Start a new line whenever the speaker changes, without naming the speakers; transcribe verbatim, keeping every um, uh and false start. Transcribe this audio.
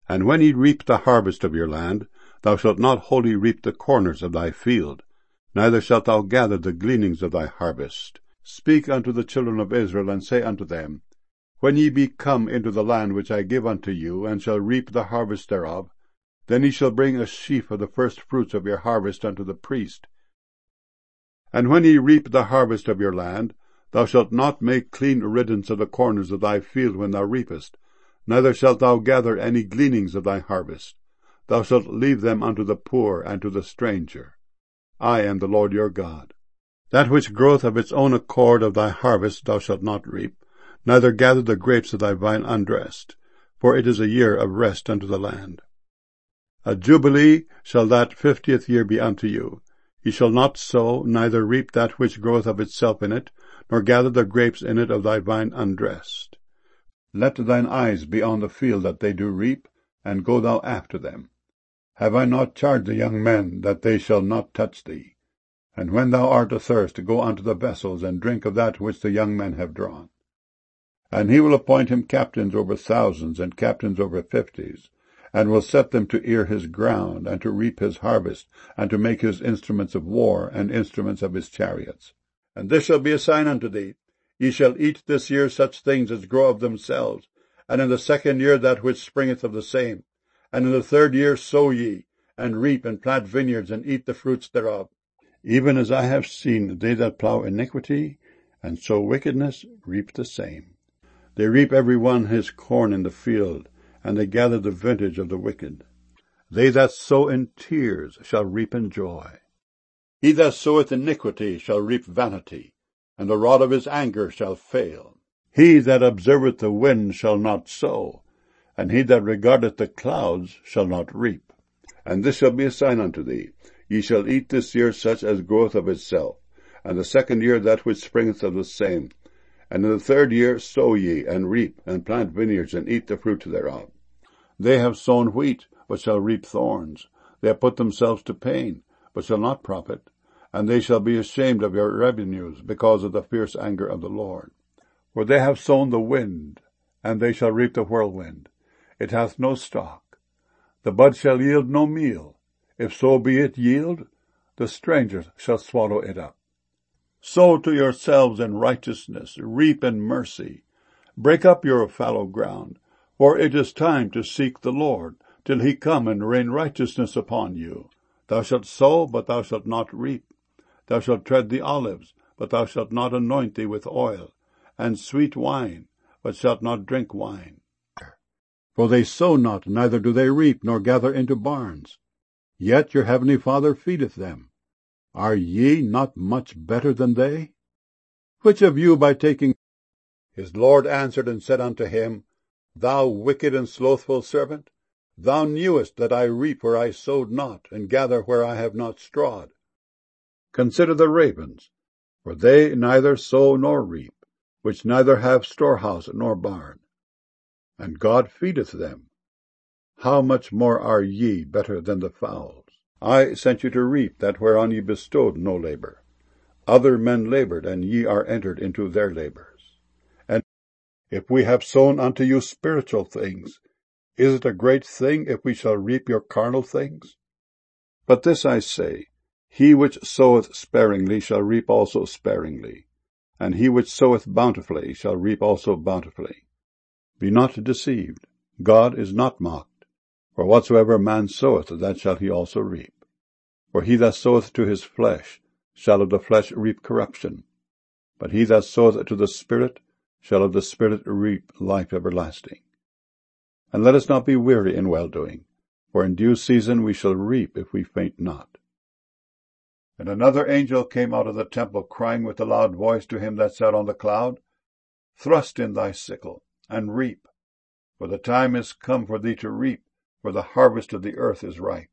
And when ye reap the harvest of your land, thou shalt not wholly reap the corners of thy field, neither shalt thou gather the gleanings of thy harvest. Speak unto the children of Israel, and say unto them, When ye be come into the land which I give unto you, and shall reap the harvest thereof, then ye shall bring a sheaf of the first fruits of your harvest unto the priest. And when ye reap the harvest of your land, thou shalt not make clean riddance of the corners of thy field when thou reapest, neither shalt thou gather any gleanings of thy harvest. Thou shalt leave them unto the poor and to the stranger. I am the Lord your God. That which groweth of its own accord of thy harvest thou shalt not reap, neither gather the grapes of thy vine undressed, for it is a year of rest unto the land. A jubilee shall that fiftieth year be unto you. Ye shall not sow, neither reap that which groweth of itself in it, nor gather the grapes in it of thy vine undressed. Let thine eyes be on the field that they do reap, and go thou after them. Have I not charged the young men that they shall not touch thee? And when thou art athirst, go unto the vessels, and drink of that which the young men have drawn. And he will appoint him captains over thousands, and captains over fifties, and will set them to ear his ground, and to reap his harvest, and to make his instruments of war, and instruments of his chariots. And this shall be a sign unto thee, Ye shall eat this year such things as grow of themselves, and in the second year that which springeth of the same. And in the third year sow ye, and reap, and plant vineyards, and eat the fruits thereof. Even as I have seen they that plow iniquity, and sow wickedness, reap the same. They reap every one his corn in the field, and they gather the vintage of the wicked. They that sow in tears shall reap in joy. He that soweth iniquity shall reap vanity, and the rod of his anger shall fail. He that observeth the wind shall not sow, and he that regardeth the clouds shall not reap. And this shall be a sign unto thee, Ye shall eat this year such as groweth of itself, and the second year that which springeth of the same. And in the third year sow ye, and reap, and plant vineyards, and eat the fruit thereof. They have sown wheat, but shall reap thorns. They have put themselves to pain, but shall not profit. And they shall be ashamed of your revenues, because of the fierce anger of the Lord. For they have sown the wind, and they shall reap the whirlwind. It hath no stalk. The bud shall yield no meal. If so be it yield, the strangers shall swallow it up. Sow to yourselves in righteousness, reap in mercy. Break up your fallow ground, for it is time to seek the Lord, till he come and rain righteousness upon you. Thou shalt sow, but thou shalt not reap. Thou shalt tread the olives, but thou shalt not anoint thee with oil, and sweet wine, but shalt not drink wine. For they sow not, neither do they reap, nor gather into barns. Yet your heavenly Father feedeth them. Are ye not much better than they? Which of you by taking... His Lord answered and said unto him, Thou wicked and slothful servant, thou knewest that I reap where I sowed not, and gather where I have not strawed. Consider the ravens, for they neither sow nor reap, which neither have storehouse nor barn, and God feedeth them. How much more are ye better than the fowls? I sent you to reap that whereon ye bestowed no labor. Other men labored, and ye are entered into their labors. And if we have sown unto you spiritual things, is it a great thing if we shall reap your carnal things? But this I say, he which soweth sparingly shall reap also sparingly, and he which soweth bountifully shall reap also bountifully. Be not deceived, God is not mocked. For whatsoever a man soweth, that shall he also reap. For he that soweth to his flesh shall of the flesh reap corruption, but he that soweth to the Spirit shall of the Spirit reap life everlasting. And let us not be weary in well-doing, for in due season we shall reap if we faint not. And another angel came out of the temple, crying with a loud voice to him that sat on the cloud, Thrust in thy sickle, and reap, for the time is come for thee to reap, for the harvest of the earth is ripe.